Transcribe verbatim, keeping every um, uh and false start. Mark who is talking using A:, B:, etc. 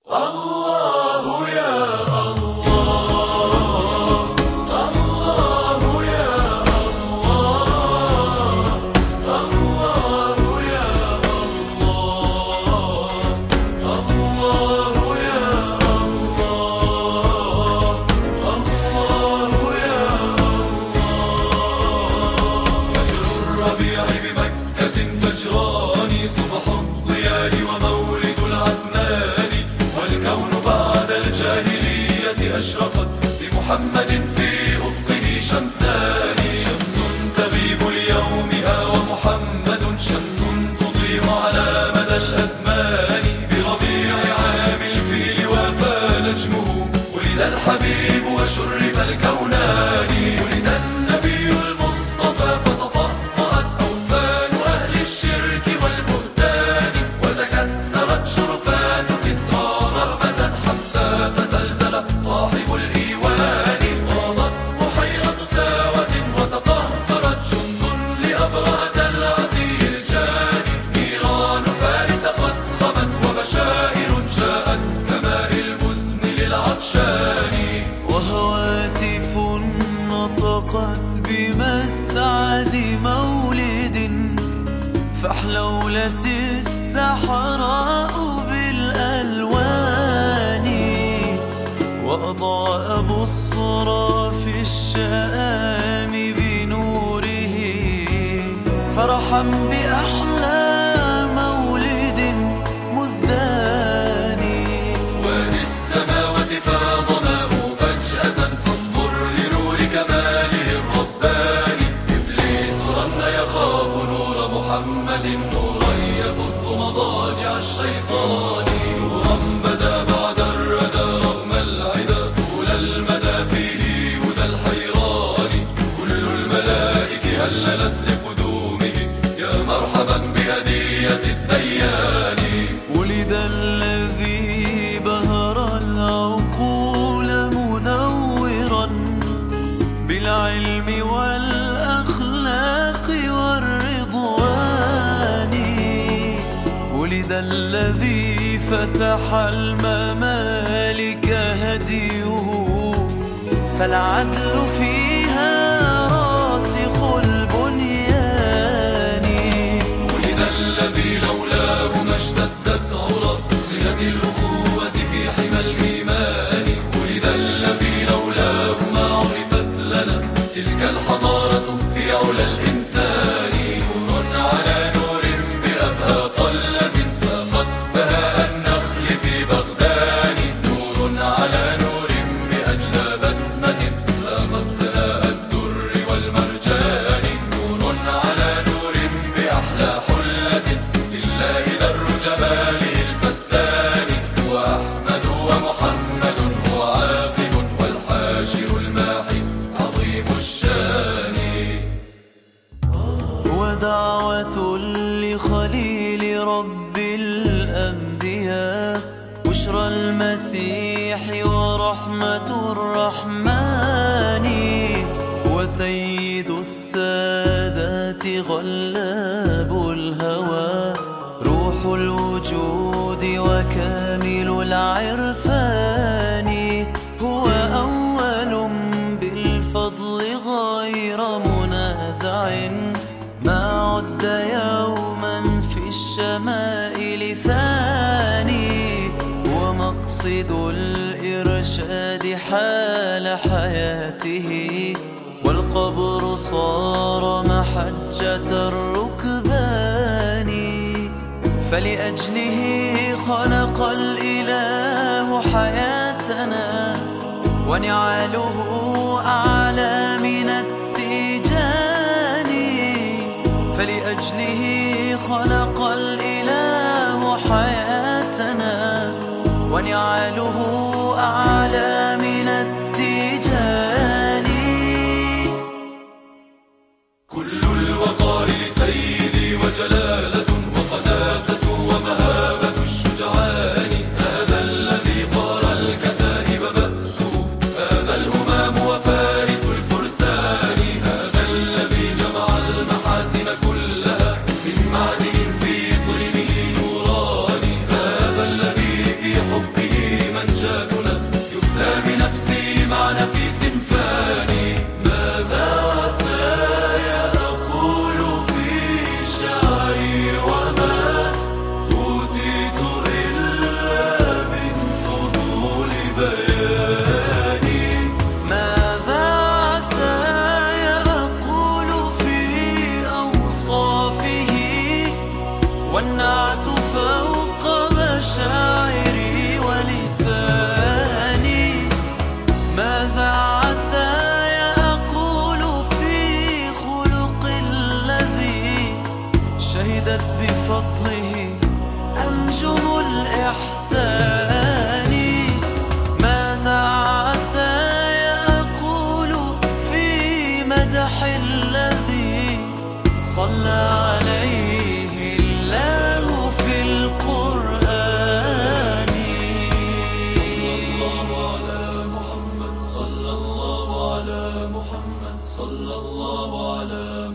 A: الله يا الله، الله يا الله، الله يا الله، الله يا الله، الله يا الله. فجر الربيع بمكة فجران، صبح الضياء ومولد العدنان، والكون بعد الجاهلية أشرقت بمحمد في أفقه شمسان. شمس تغيب ليومها ومحمد شمس تضيء على مدى الأزمان. بربيع عام الفيل وافى نجمه، ولد الحبيب وشرف الكونان. ولد النبي المصطفى فتطأطأت أوثان أهل الشرك والبهتان، وتكسرت شرفات كسرى رهبة حتى تزلزل صاحب الإيوان. غاضت بحيرة ساوة وتقهقرت جند لأبرهة العتي الجاني. نيران فارس قد خبت وبشائر جاءت كماء المزن للعطشان.
B: وهواتف نطقت بمسعد مولد، فاحلولت السحراء بالألوان. وأضاء بصرى في الشام بنوره، فرحا بأحلى مولد مزدان.
A: وادي السماوات فاض ماء فجأة، فانظر لنور كماله الرباني. إبليس رن يخاف نور محمد، نورا يبض مضاجع الشيطان. نورا بدا بعد الردى رغم العدا، طول المدى فيه هدى الحيران. كل الملائكة هللت لقدومه، يا مرحبا بهدية الديان.
B: ولد الذي بهر العقول منورا بالعلم والأخلاق والرضوان. ولد الذي فتح الممالك هديه، فالعدل فيها راسخ البنيان.
A: ولد الذي لولاه ما اشتدت عرى صلة الأخوة في حمى الإيمان. ولد الذي لولاه ما عرفت لنا تلك الحضارة في علا الإنسان. نور على نور بأبهى طلة، فقد بهاء النخل في بغداد. نور على نور بأجلى بسمة، فقد سناء الدر والمرجان. نور على نور بأحلى حلة، لله در جماله الفتان. هو أحمد ومحمد هو عاقب، والحاشر الماحي عظيم الشان.
B: ودعوة لخليل رب الأنبياء، بشرى المسيح ورحمة الرحمن. وسيد السادات غلاب الهوى، روح الوجود وكامل العرفان. هو أول بالفضل غير منازع، ما عد يوما في الشمائل ثاني. ومقصد الإرشاد حال حياته، والقبر صار محجة الركبان. فلأجله خلق الإله حياتنا، ونعاله أعلى من التيجان. فلأجله خلق الإله حياتنا، ونعاله أعلى من التيجان.
A: كل الوقار لسيدي وجلالة وقداسة ومهابة الشجعان. هذا الذي طار الكتائب بأسه، هذا الهمام وفارس الفرسان. هذا الذي جمع المحاسن كلها من معدن في طلبه نوران. هذا الذي في حبه مهجاتنا يفدى بنفسي مع نفيس فاني. ماذا عساي أقول في شعري وما أوتيت إلا من فضول بياني.
B: ماذا عساي أقول في أوصافه والنعت فوق مشاعري ولساني. ماذا عساي أقول في خلق الذي شهدت بفضله أنجم الإحسان. ماذا عساي أقول في مدح الذي صلى عليه الله في القرآن.
A: صلى الله على محمد صلى الله على